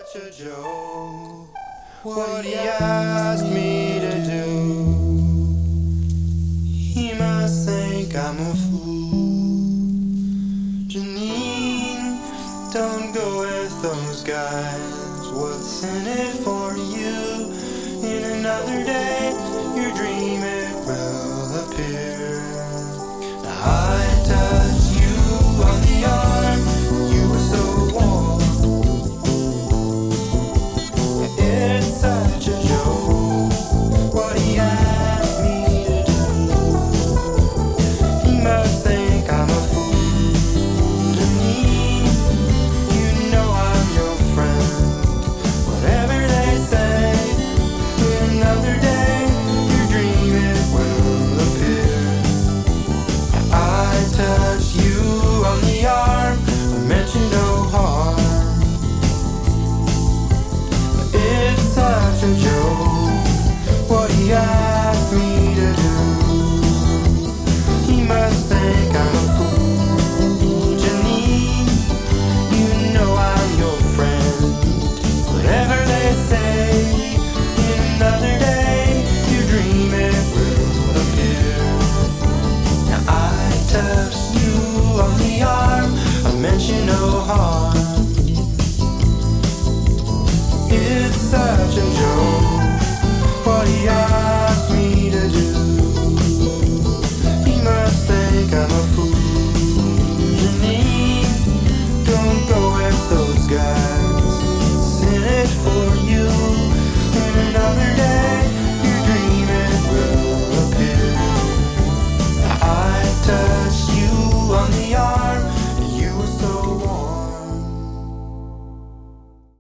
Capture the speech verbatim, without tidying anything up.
a joke. What he asked me to do, he must think I'm a fool. Janine, don't go with those guys. What's in it for you? In another day, your dream it will appear. Now I touched you on the arm, you were so warm. It's such a joke, what he asked me to do. He must think I'm a fool to me. You know I'm your friend. Whatever they say, in another day, your dream it will appear. I touched you on the arm, I mentioned no harm. It's such a joke, what he asked me to do. He must think I'm a fool. Janine, you know I'm your friend. Whatever they say, in another day, your dream it will appear. Now I touched you on the arm, I mention no harm. It's such a joke, what he asked